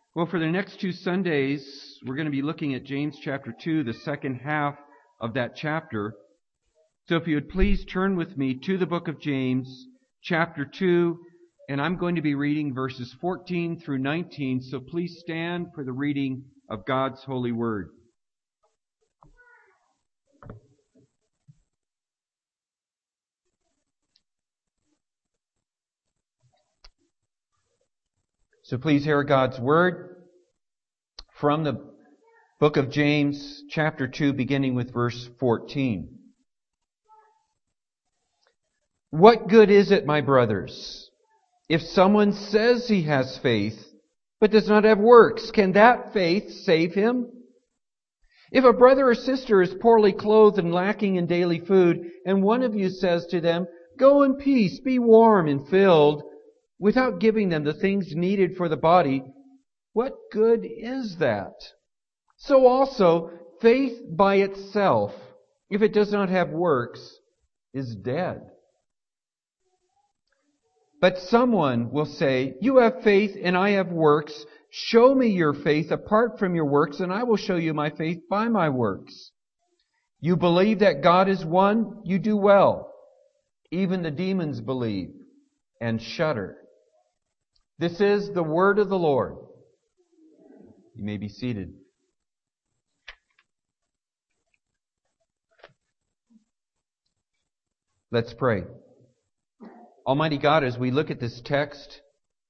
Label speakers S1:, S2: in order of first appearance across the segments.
S1: Well, for the next 2 Sundays, we're going to be looking at James chapter 2, the second half of that chapter. So if you would please turn with me to the book of James, chapter 2, and I'm going to be reading verses 14 through 19, so please stand for the reading of God's holy word. So please hear God's word from the book of James, chapter 2, beginning with verse 14. What good is it, my brothers, if someone says he has faith, but does not have works? Can that faith save him? If a brother or sister is poorly clothed and lacking in daily food, and one of you says to them, "Go in peace, be warm and filled," without giving them the things needed for the body, what good is that? So also, faith by itself, if it does not have works, is dead. But someone will say, "You have faith and I have works. Show me your faith apart from your works, and I will show you my faith by my works." You believe that God is one, you do well. Even the demons believe and shudder. This is the word of the Lord. You may be seated. Let's pray. Almighty God, as we look at this text,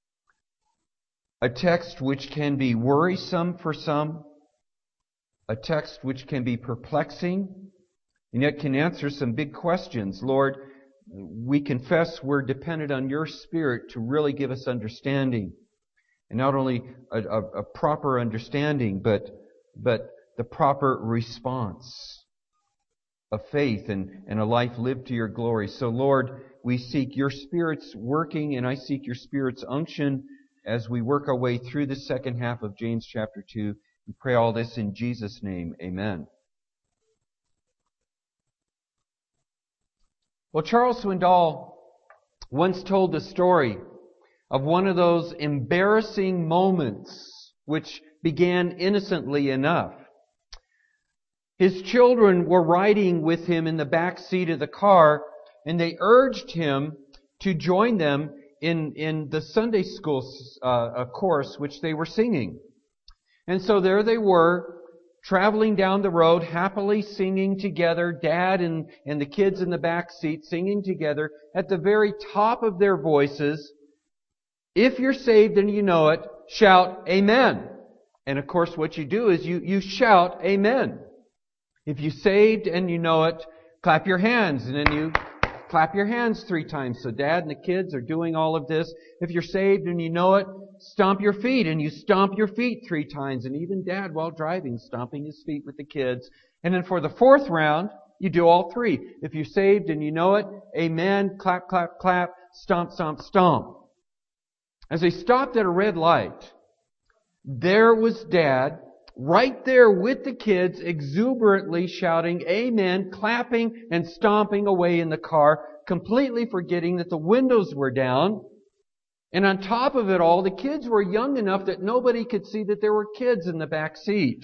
S1: a text which can be worrisome for some, a text which can be perplexing, and yet can answer some big questions. Lord, we confess we're dependent on your Spirit to really give us understanding. And not only a proper understanding, but the proper response of faith and a life lived to your glory. So Lord, we seek your Spirit's working, and I seek your Spirit's unction as we work our way through the second half of James chapter 2. We pray all this in Jesus' name. Amen. Well, Charles Swindoll once told the story of one of those embarrassing moments which began innocently enough. His children were riding with him in the back seat of the car, and they urged him to join them in the Sunday school course which they were singing. And so there they were, traveling down the road, happily singing together, Dad and the kids in the back seat singing together at the very top of their voices. If you're saved and you know it, shout Amen. And of course what you do is you shout Amen. If you're saved and you know it, clap your hands, and then you clap your hands 3 times. So Dad and the kids are doing all of this. If you're saved and you know it, stomp your feet, and you stomp your feet 3 times. And even Dad, while driving, stomping his feet with the kids. And then for the 4th round, you do all 3. If you're saved and you know it, Amen, clap, clap, clap, stomp, stomp, stomp. As they stopped at a red light, there was Dad, right there with the kids, exuberantly shouting Amen, clapping and stomping away in the car, completely forgetting that the windows were down. And on top of it all, the kids were young enough that nobody could see that there were kids in the back seat.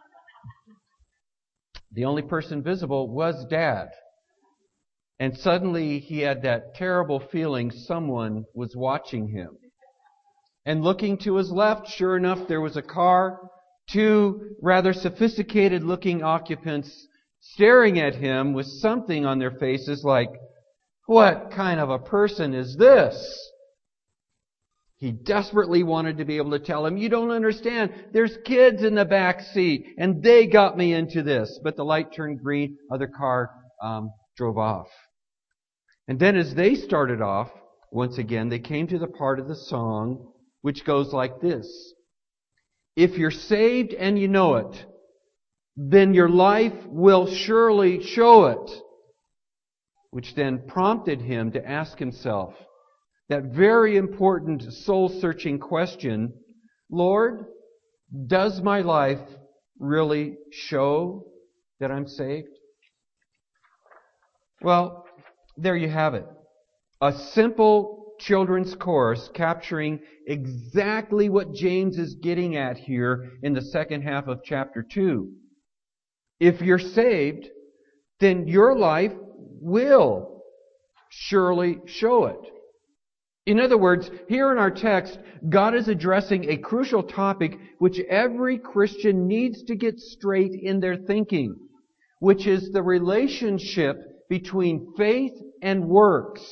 S1: The only person visible was Dad. And suddenly he had that terrible feeling someone was watching him. And looking to his left, sure enough, there was a car, 2 rather sophisticated-looking occupants staring at him with something on their faces like, "What kind of a person is this?" He desperately wanted to be able to tell him, "You don't understand. There's kids in the back seat, and they got me into this." But the light turned green. Other car drove off. And then as they started off, once again, they came to the part of the song which goes like this. If you're saved and you know it, then your life will surely show it. Which then prompted him to ask himself that very important soul-searching question, Lord, does my life really show that I'm saved? Well, there you have it. A simple children's chorus capturing exactly what James is getting at here in the second half of chapter 2. If you're saved, then your life will surely show it. In other words, here in our text, God is addressing a crucial topic which every Christian needs to get straight in their thinking, which is the relationship between faith and works.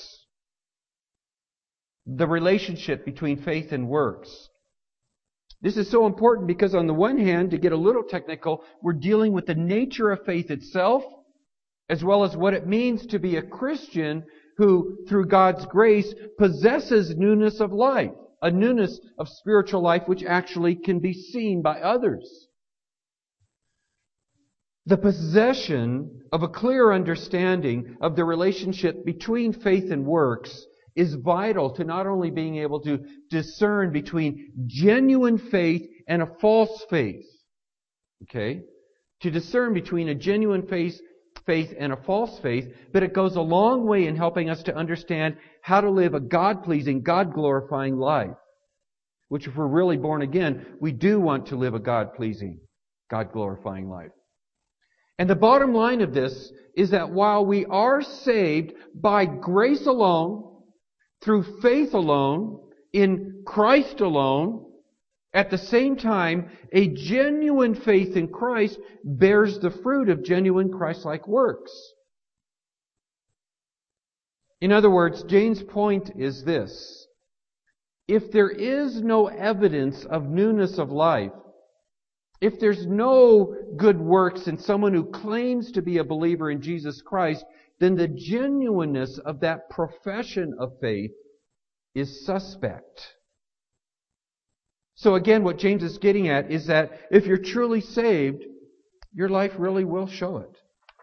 S1: The relationship between faith and works. This is so important because on the one hand, to get a little technical, we're dealing with the nature of faith itself, as well as what it means to be a Christian who, through God's grace, possesses newness of life, a newness of spiritual life which actually can be seen by others. The possession of a clear understanding of the relationship between faith and works is vital to not only being able to discern between genuine faith and a false faith. Okay? To discern between a genuine faith and a false faith, but it goes a long way in helping us to understand how to live a God-pleasing, God-glorifying life. Which, if we're really born again, we do want to live a God-pleasing, God-glorifying life. And the bottom line of this is that while we are saved by grace alone, through faith alone, in Christ alone, at the same time, a genuine faith in Christ bears the fruit of genuine Christ-like works. In other words, James' point is this. If there is no evidence of newness of life, if there's no good works in someone who claims to be a believer in Jesus Christ, then the genuineness of that profession of faith is suspect. So again, what James is getting at is that if you're truly saved, your life really will show it.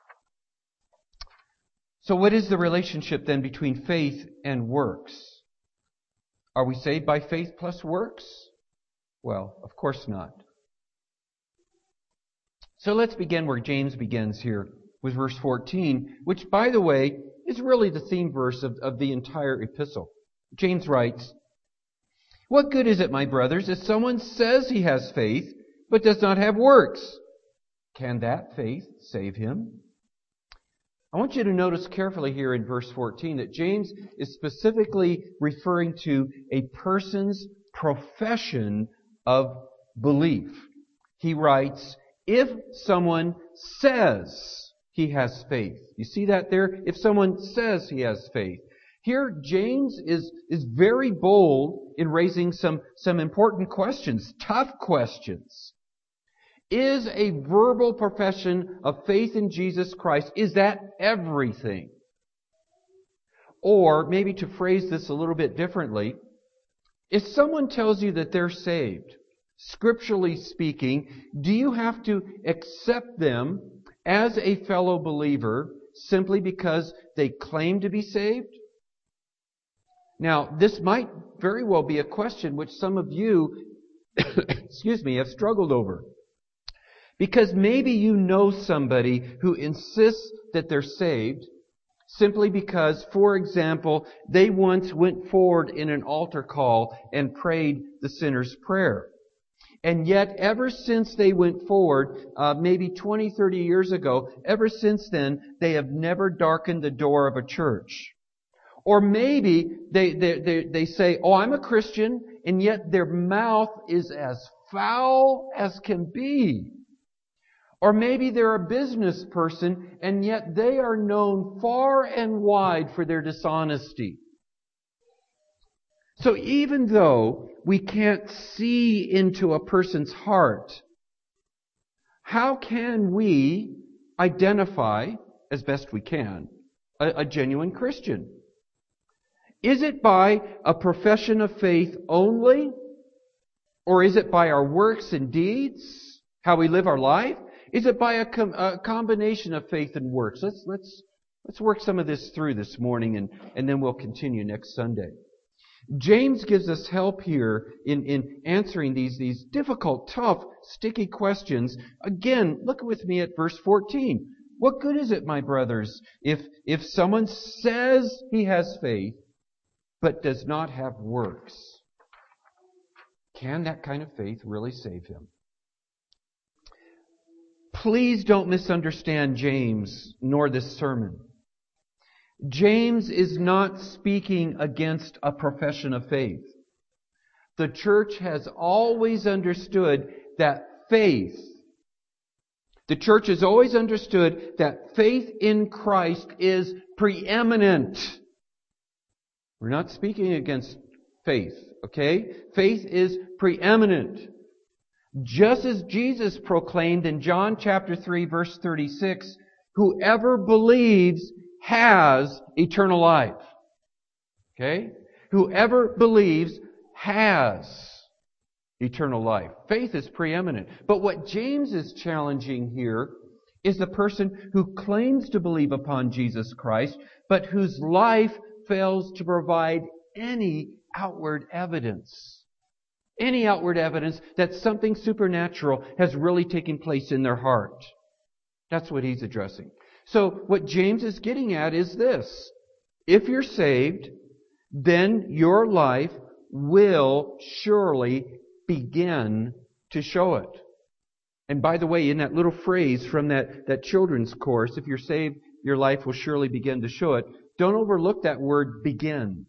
S1: So what is the relationship then between faith and works? Are we saved by faith plus works? Well, of course not. So let's begin where James begins here with verse 14, which, by the way, is really the theme verse of the entire epistle. James writes, "What good is it, my brothers, if someone says he has faith, but does not have works? Can that faith save him?" I want you to notice carefully here in verse 14 that James is specifically referring to a person's profession of belief. He writes, if someone says he has faith. You see that there? If someone says he has faith. Here, James is very bold in raising some important questions, tough questions. Is a verbal profession of faith in Jesus Christ, is that everything? Or, maybe to phrase this a little bit differently, if someone tells you that they're saved, scripturally speaking, do you have to accept them as a fellow believer simply because they claim to be saved? Now, this might very well be a question which some of you, have struggled over. Because maybe you know somebody who insists that they're saved simply because, for example, they once went forward in an altar call and prayed the sinner's prayer. And yet, ever since they went forward, maybe 20, 30 years ago, ever since then, they have never darkened the door of a church. Or maybe they say, "Oh, I'm a Christian," and yet their mouth is as foul as can be. Or maybe they're a business person, and yet they are known far and wide for their dishonesty. So even though we can't see into a person's heart, how can we identify, as best we can, a genuine Christian? Is it by a profession of faith only? Or is it by our works and deeds? How we live our life? Is it by a combination of faith and works? Let's work some of this through this morning, and then we'll continue next Sunday. James gives us help here in answering these difficult, tough, sticky questions. Again, look with me at verse 14. What good is it, my brothers, if someone says he has faith, but does not have works, can that kind of faith really save him? Please don't misunderstand James nor this sermon. James is not speaking against a profession of faith. The church has always understood that faith in Christ is preeminent. We're not speaking against faith, okay? Faith is preeminent. Just as Jesus proclaimed in John chapter 3, verse 36, whoever believes has eternal life. Okay? Whoever believes has eternal life. Faith is preeminent. But what James is challenging here is the person who claims to believe upon Jesus Christ, but whose life fails to provide any outward evidence. Any outward evidence that something supernatural has really taken place in their heart. That's what he's addressing. So what James is getting at is this. If you're saved, then your life will surely begin to show it. And by the way, in that little phrase from that children's course, if you're saved, your life will surely begin to show it. Don't overlook that word begin.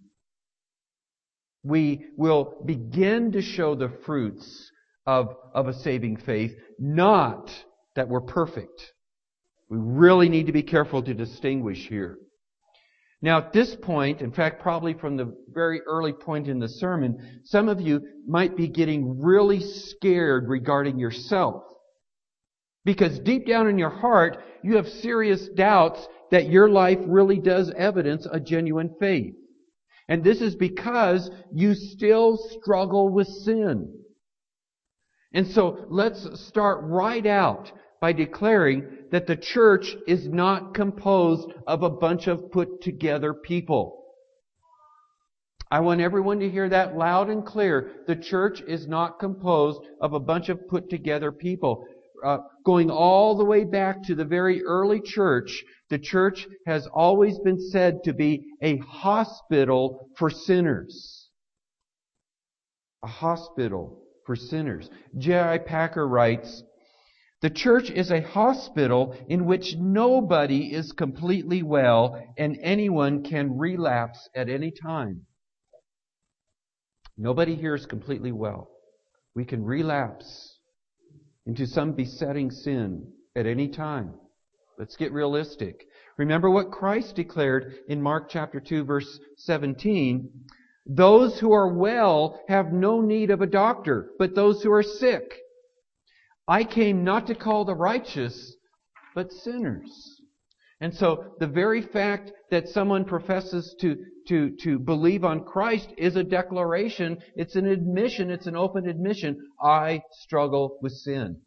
S1: We will begin to show the fruits of a saving faith, not that we're perfect. We really need to be careful to distinguish here. Now at this point, in fact probably from the very early point in the sermon, some of you might be getting really scared regarding yourself. Because deep down in your heart, you have serious doubts that your life really does evidence a genuine faith. And this is because you still struggle with sin. And so let's start right out by declaring that the church is not composed of a bunch of put together people. I want everyone to hear that loud and clear. The church is not composed of a bunch of put together people. Going all the way back to the very early church, the church has always been said to be a hospital for sinners. A hospital for sinners. J.I. Packer writes, the church is a hospital in which nobody is completely well and anyone can relapse at any time. Nobody here is completely well. We can relapse into some besetting sin at any time. Let's get realistic. Remember what Christ declared in Mark chapter 2 verse 17. Those who are well have no need of a doctor, but those who are sick. I came not to call the righteous, but sinners. And so the very fact that someone professes to believe on Christ is a declaration. It's an admission. It's an open admission. I struggle with sin.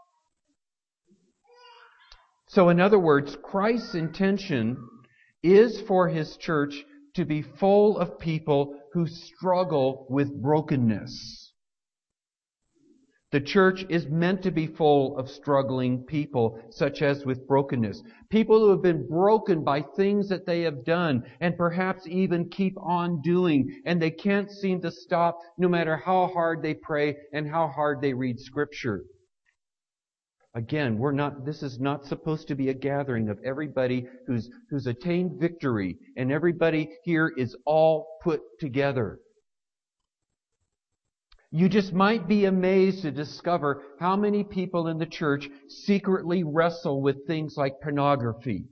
S1: So in other words, Christ's intention is for His church to be full of people who struggle with brokenness. The church is meant to be full of struggling people, such as with brokenness. People who have been broken by things that they have done and perhaps even keep on doing, and they can't seem to stop no matter how hard they pray and how hard they read Scripture. Again, this is not supposed to be a gathering of everybody who's attained victory, and everybody here is all put together. You just might be amazed to discover how many people in the church secretly wrestle with things like pornography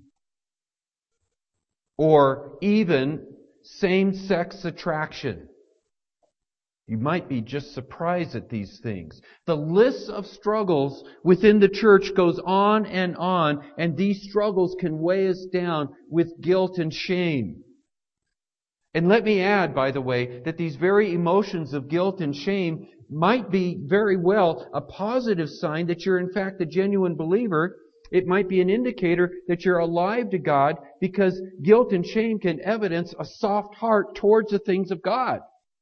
S1: or even same-sex attraction. You might be just surprised at these things. The list of struggles within the church goes on, and these struggles can weigh us down with guilt and shame. And let me add, by the way, that these very emotions of guilt and shame might be very well a positive sign that you're in fact a genuine believer. It might be an indicator that you're alive to God, because guilt and shame can evidence a soft heart towards the things of God.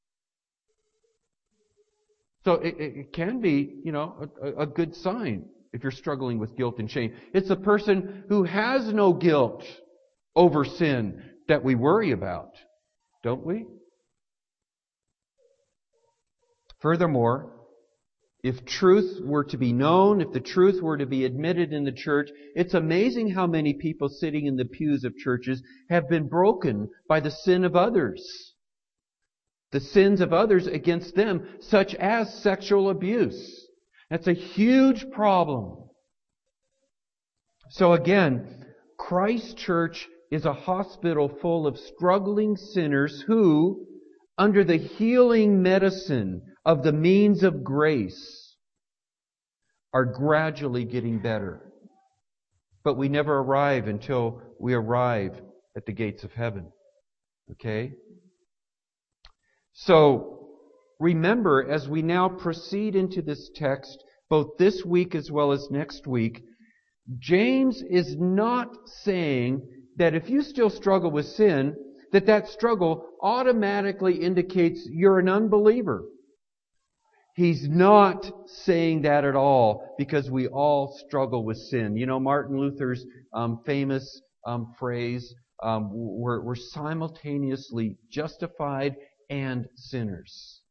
S1: So it can be, a good sign if you're struggling with guilt and shame. It's a person who has no guilt over sin that we worry about. Don't we? Furthermore, if truth were to be known, if the truth were to be admitted in the church, it's amazing how many people sitting in the pews of churches have been broken by the sin of others. The sins of others against them, such as sexual abuse. That's a huge problem. So again, Christ Church is a hospital full of struggling sinners who, under the healing medicine of the means of grace, are gradually getting better. But we never arrive until we arrive at the gates of heaven. Okay? So, remember, as we now proceed into this text, both this week as well as next week, James is not saying that if you still struggle with sin, that struggle automatically indicates you're an unbeliever. He's not saying that at all, because we all struggle with sin. You know, Martin Luther's famous phrase, we're simultaneously justified and sinners.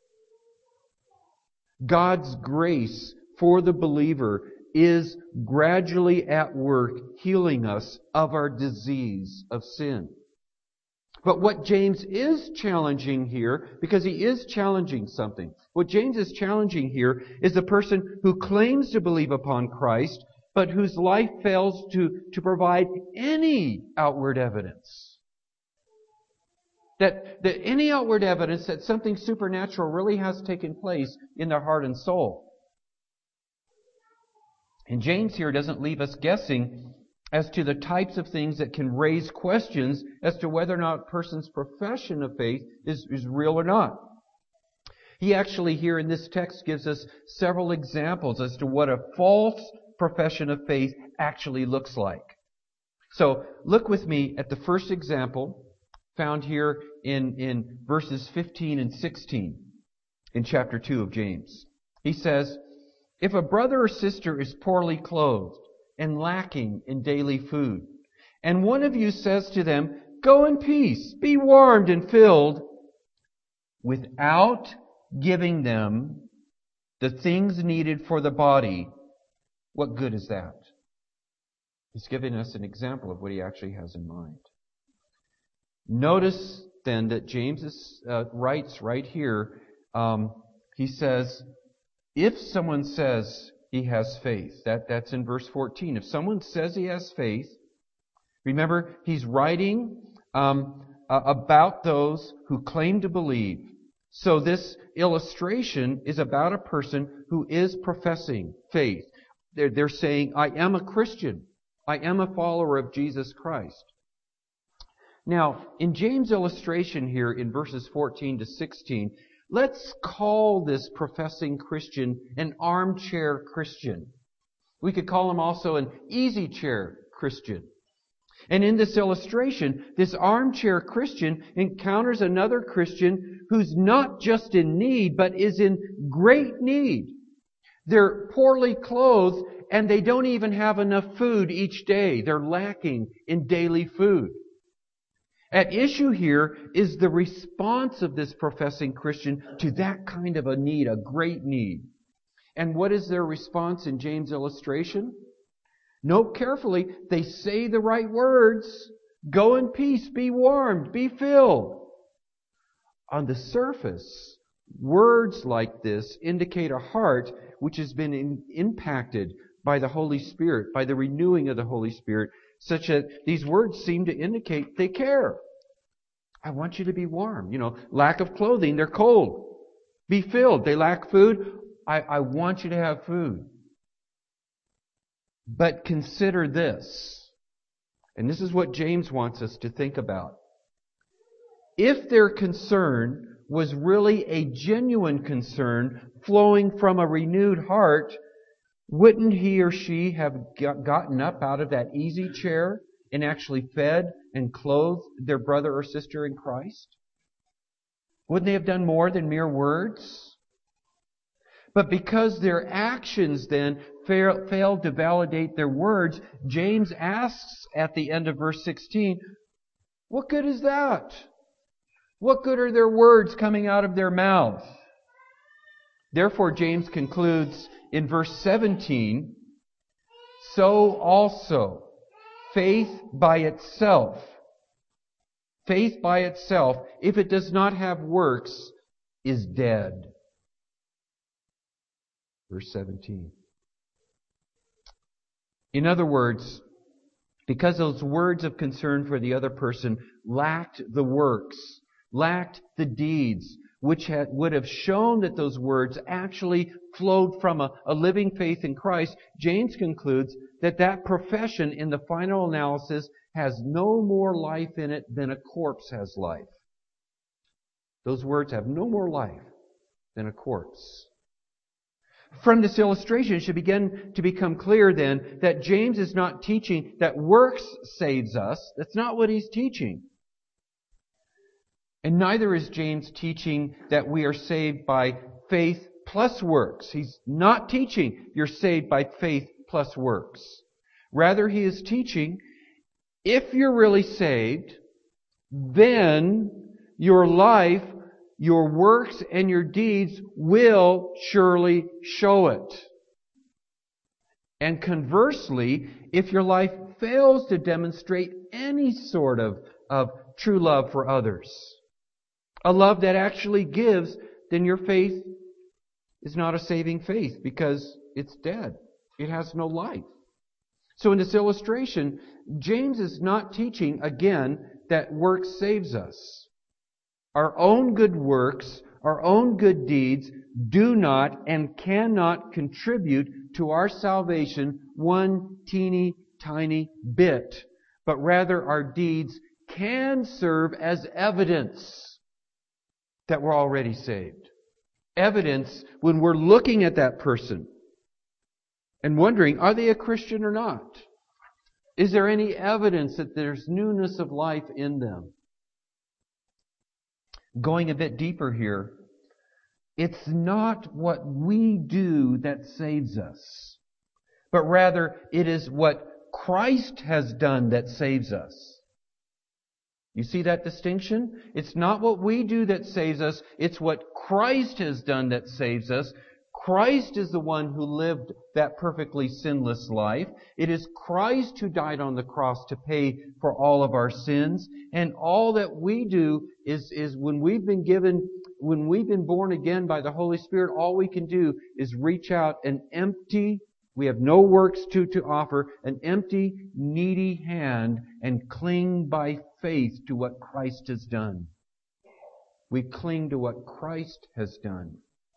S1: God's grace for the believer is gradually at work healing us of our disease of sin. But what James is challenging here, because he is challenging something, what James is challenging here is the person who claims to believe upon Christ, but whose life fails to provide any outward evidence. That any outward evidence that something supernatural really has taken place in their heart and soul. And James here doesn't leave us guessing as to the types of things that can raise questions as to whether or not a person's profession of faith is real or not. He actually here in this text gives us several examples as to what a false profession of faith actually looks like. So look with me at the first example found here in verses 15 and 16 in chapter 2 of James. He says, "If a brother or sister is poorly clothed and lacking in daily food, and one of you says to them, 'Go in peace, be warmed and filled,' without giving them the things needed for the body, what good is that?" He's giving us an example of what he actually has in mind. Notice then that James writes right here, he says, if someone says he has faith, that's in verse 14. If someone says he has faith, remember, he's writing about those who claim to believe. So this illustration is about a person who is professing faith. They're saying, I am a Christian. I am a follower of Jesus Christ. Now, in James' illustration here in verses 14 to 16, let's call this professing Christian an armchair Christian. We could call him also an easy chair Christian. And in this illustration, this armchair Christian encounters another Christian who's not just in need, but is in great need. They're poorly clothed and they don't even have enough food each day. They're lacking in daily food. At issue here is the response of this professing Christian to that kind of a need, a great need. And what is their response in James' illustration? Note carefully, they say the right words. Go in peace, be warmed, be filled. On the surface, words like this indicate a heart which has been impacted by the Holy Spirit, by the renewing of the Holy Spirit, such that these words seem to indicate they care. I want you to be warm. Lack of clothing, they're cold. Be filled, they lack food. I want you to have food. But consider this, and this is what James wants us to think about. If their concern was really a genuine concern flowing from a renewed heart, wouldn't he or she have gotten up out of that easy chair and actually fed and clothed their brother or sister in Christ? Wouldn't they have done more than mere words? But because their actions then failed to validate their words, James asks at the end of verse 16, what good is that? What good are their words coming out of their mouth? Therefore, James concludes in verse 17, so also faith by itself, if it does not have works, is dead. Verse 17. In other words, because those words of concern for the other person lacked the works, lacked the deeds, which would have shown that those words actually flowed from a living faith in Christ, James concludes that profession in the final analysis has no more life in it than a corpse has life. Those words have no more life than a corpse. From this illustration, it should begin to become clear then that James is not teaching that works saves us. That's not what he's teaching. And neither is James teaching that we are saved by faith plus works. He's not teaching you're saved by faith plus works. Rather, he is teaching if you're really saved, then your life, your works, and your deeds will surely show it. And conversely, if your life fails to demonstrate any sort of true love for others, a love that actually gives, then your faith is not a saving faith because it's dead. It has no life. So in this illustration, James is not teaching, again, that work saves us. Our own good works, our own good deeds do not and cannot contribute to our salvation one teeny tiny bit, but rather our deeds can serve as evidence that we're already saved. Evidence when we're looking at that person and wondering, are they a Christian or not? Is there any evidence that there's newness of life in them? Going a bit deeper here, it's not what we do that saves us, but rather it is what Christ has done that saves us. You see that distinction? It's not what we do that saves us, it's what Christ has done that saves us. Christ is the one who lived that perfectly sinless life. It is Christ who died on the cross to pay for all of our sins. And all that we do is when we've been born again by the Holy Spirit, all we can do is reach out an empty, we have no works to offer, an empty, needy hand and cling by faith to what Christ has done. We cling to what Christ has done.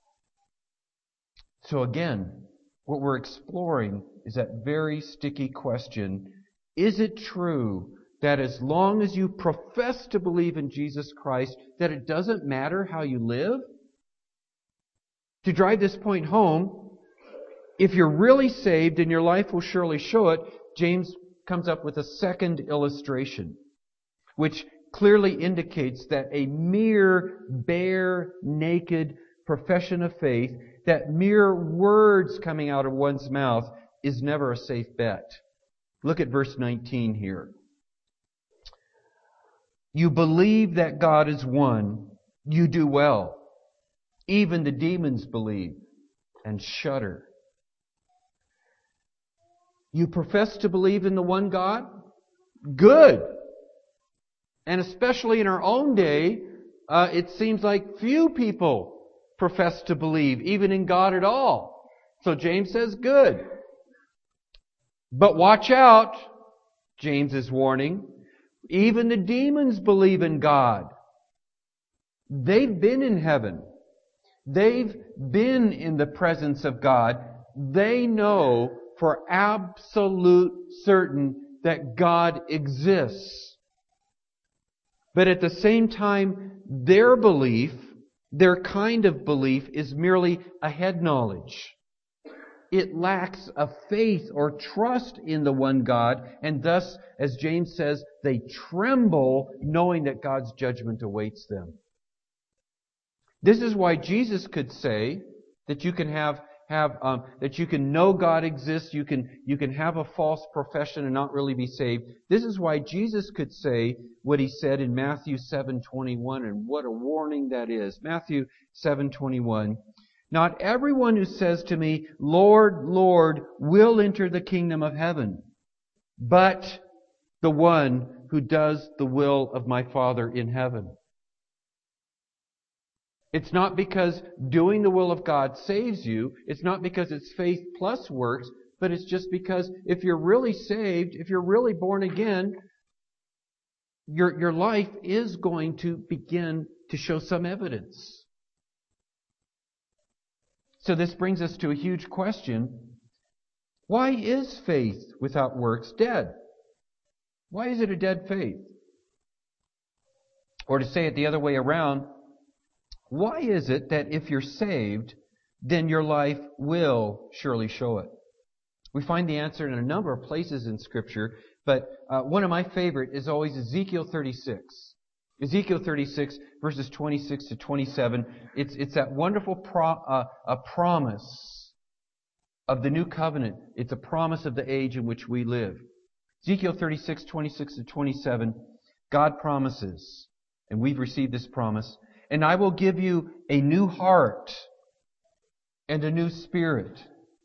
S1: So again, what we're exploring is that very sticky question. Is it true that as long as you profess to believe in Jesus Christ, that it doesn't matter how you live? To drive this point home, if you're really saved and your life will surely show it, James comes up with a second illustration, which clearly indicates that a mere, bare, naked profession of faith, that mere words coming out of one's mouth, is never a safe bet. Look at verse 19 here. You believe that God is one. You do well. Even the demons believe and shudder. You profess to believe in the one God? Good. And especially in our own day, it seems like few people profess to believe even in God at all. So James says, good. But watch out, James is warning. Even the demons believe in God. They've been in heaven. They've been in the presence of God. They know for absolute certain that God exists. But at the same time, their belief, their kind of belief, is merely a head knowledge. It lacks a faith or trust in the one God, and thus, as James says, they tremble knowing that God's judgment awaits them. This is why Jesus could say that you can that you can know God exists, you can have a false profession and not really be saved. This is why Jesus could say what he said in Matthew 7:21, and what a warning that is. Matthew 7:21. Not everyone who says to me, Lord, Lord, will enter the kingdom of heaven, but the one who does the will of my Father in heaven. It's not because doing the will of God saves you. It's not because it's faith plus works, but it's just because if you're really saved, if you're really born again, your life is going to begin to show some evidence. So this brings us to a huge question. Why is faith without works dead? Why is it a dead faith? Or to say it the other way around, why is it that if you're saved, then your life will surely show it? We find the answer in a number of places in Scripture, but one of my favorite is always Ezekiel 36. Ezekiel 36, verses 26 to 27. It's that wonderful promise of the new covenant. It's a promise of the age in which we live. Ezekiel 36, 26 to 27, God promises, and we've received this promise, and I will give you a new heart and a new spirit.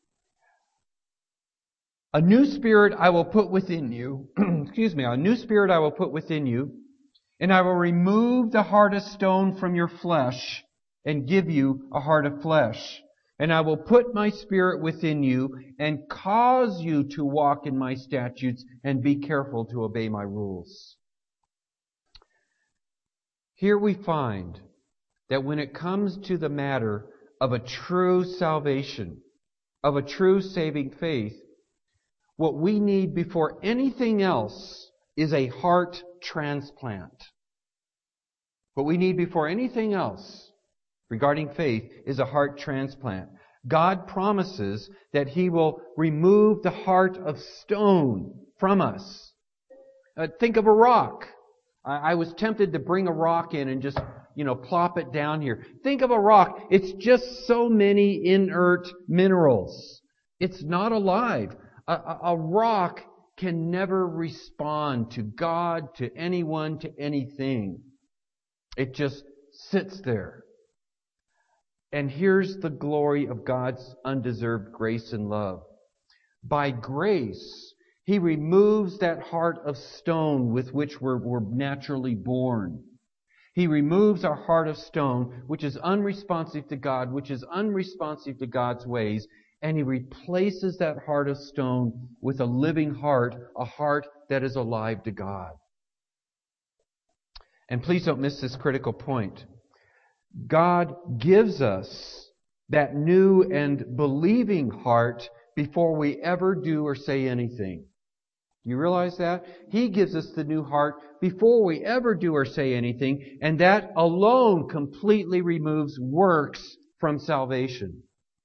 S1: A new spirit I will put within you. A new spirit I will put within you, and I will remove the heart of stone from your flesh and give you a heart of flesh. And I will put my spirit within you and cause you to walk in my statutes and be careful to obey my rules. Here we find that when it comes to the matter of a true salvation, of a true saving faith, what we need before anything else is a heart transplant. What we need before anything else regarding faith is a heart transplant. God promises that He will remove the heart of stone from us. Think of a rock. I was tempted to bring a rock in and just, plop it down here. Think of a rock. It's just so many inert minerals. It's not alive. A rock can never respond to God, to anyone, to anything. It just sits there. And here's the glory of God's undeserved grace and love. By grace, He removes that heart of stone with which we're naturally born. He removes our heart of stone, which is unresponsive to God, which is unresponsive to God's ways, and He replaces that heart of stone with a living heart, a heart that is alive to God. And please don't miss this critical point. God gives us that new and believing heart before we ever do or say anything. You realize that? He gives us the new heart before we ever do or say anything, and that alone completely removes works from salvation.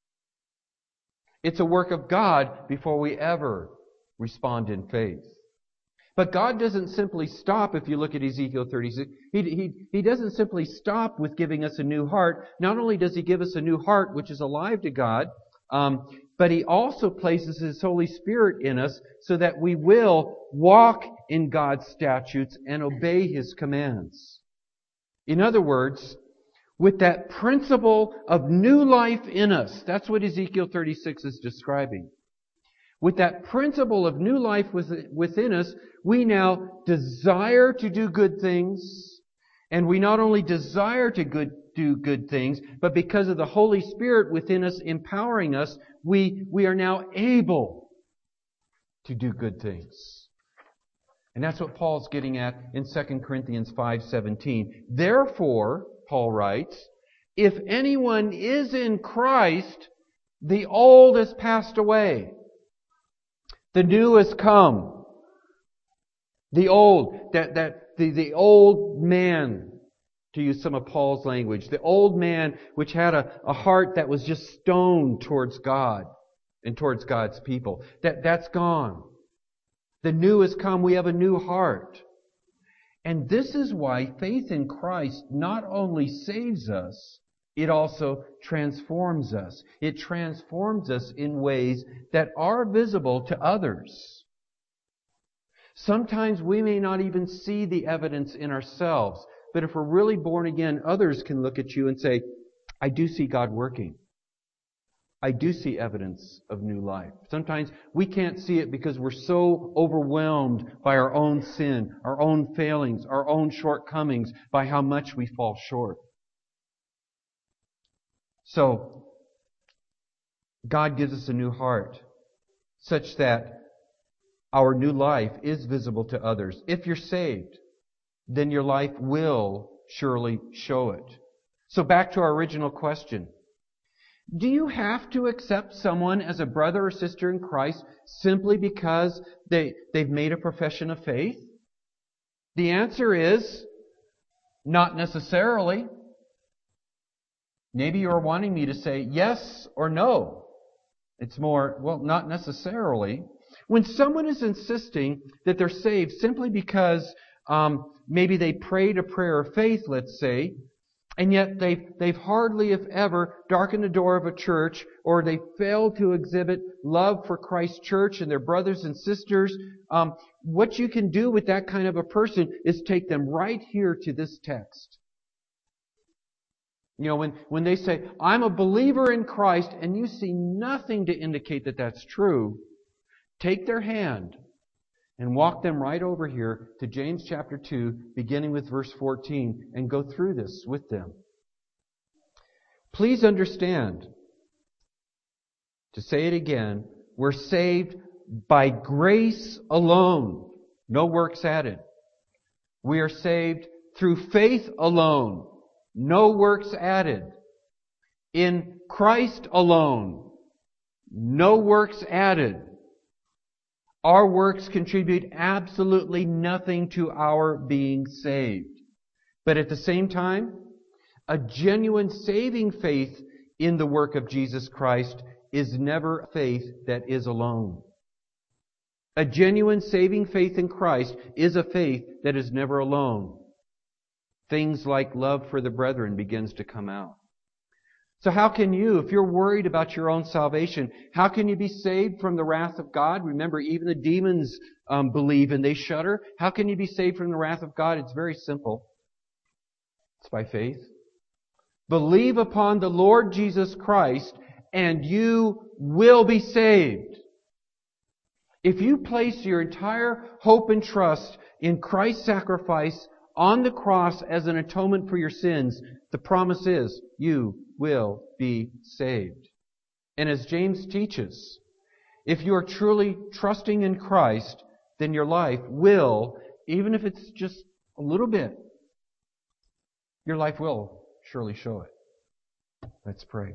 S1: It's a work of God before we ever respond in faith. But God doesn't simply stop, if you look at Ezekiel 36, He doesn't simply stop with giving us a new heart. Not only does He give us a new heart, which is alive to God, but He also places His Holy Spirit in us so that we will walk in God's statutes and obey His commands. In other words, with that principle of new life in us, that's what Ezekiel 36 is describing. With that principle of new life within us, we now desire to do good things. And we not only desire to do good things, but because of the Holy Spirit within us empowering us, we are now able to do good things. And that's what Paul's getting at in 2 Corinthians 5:17. Therefore, Paul writes, if anyone is in Christ, the old has passed away. The new has come. The old, the old man, to use some of Paul's language, the old man which had a heart that was just stone towards God and towards God's people, that's gone. The new has come. We have a new heart. And this is why faith in Christ not only saves us, it also transforms us. It transforms us in ways that are visible to others. Sometimes we may not even see the evidence in ourselves, but if we're really born again, others can look at you and say, I do see God working. I do see evidence of new life. Sometimes we can't see it because we're so overwhelmed by our own sin, our own failings, our own shortcomings, by how much we fall short. So, God gives us a new heart, such that our new life is visible to others. If you're saved, then your life will surely show it. So back to our original question. Do you have to accept someone as a brother or sister in Christ simply because they've made a profession of faith? The answer is not necessarily. Maybe you're wanting me to say yes or no. It's more, well, not necessarily. When someone is insisting that they're saved simply because maybe they prayed a prayer of faith, let's say, and yet they've hardly, if ever, darkened the door of a church, or they failed to exhibit love for Christ's church and their brothers and sisters, what you can do with that kind of a person is take them right here to this text. You know, when they say, I'm a believer in Christ, and you see nothing to indicate that that's true, take their hand and walk them right over here to James chapter 2, beginning with verse 14, and go through this with them. Please understand, to say it again, we're saved by grace alone, no works added. We are saved through faith alone, no works added. In Christ alone, no works added. Our works contribute absolutely nothing to our being saved. But at the same time, a genuine saving faith in the work of Jesus Christ is never faith that is alone. A genuine saving faith in Christ is a faith that is never alone. Things like love for the brethren begins to come out. So how can you, if you're worried about your own salvation, how can you be saved from the wrath of God? Remember, even the demons believe and they shudder. How can you be saved from the wrath of God? It's very simple. It's by faith. Believe upon the Lord Jesus Christ and you will be saved. If you place your entire hope and trust in Christ's sacrifice on the cross as an atonement for your sins, the promise is you will be saved. And as James teaches, if you are truly trusting in Christ, then your life will, even if it's just a little bit, your life will surely show it. Let's pray.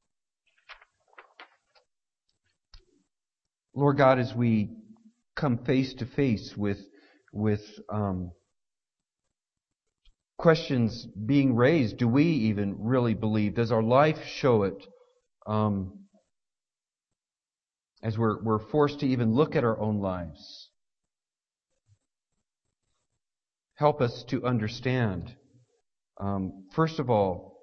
S1: Lord God, as we come face to face with questions being raised, do we even really believe? Does our life show it? As we're forced to even look at our own lives. Help us to understand, first of all,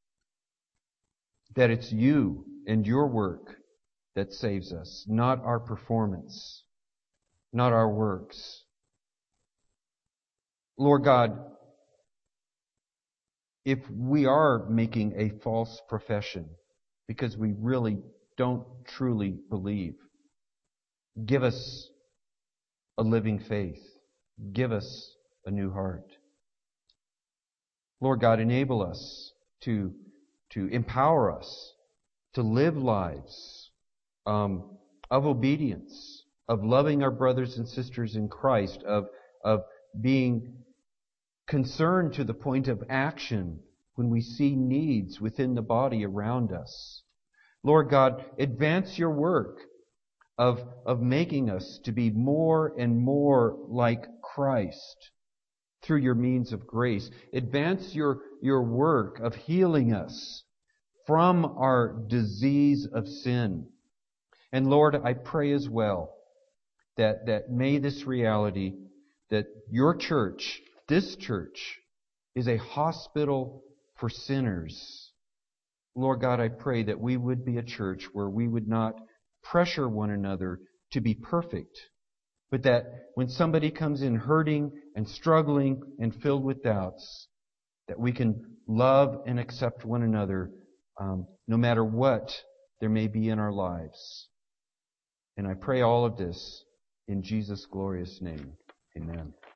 S1: that it's you and your work that saves us, not our performance, not our works. Lord God, if we are making a false profession because we really don't truly believe, give us a living faith. Give us a new heart. Lord God, enable us to empower us to live lives of obedience, of loving our brothers and sisters in Christ, of being concerned to the point of action when we see needs within the body around us. Lord God, advance your work of making us to be more and more like Christ through your means of grace. Advance your work of healing us from our disease of sin. And Lord, I pray as well that may this reality, that your church, this church, is a hospital for sinners. Lord God, I pray that we would be a church where we would not pressure one another to be perfect, but that when somebody comes in hurting and struggling and filled with doubts, that we can love and accept one another no matter what there may be in our lives. And I pray all of this in Jesus' glorious name. Amen.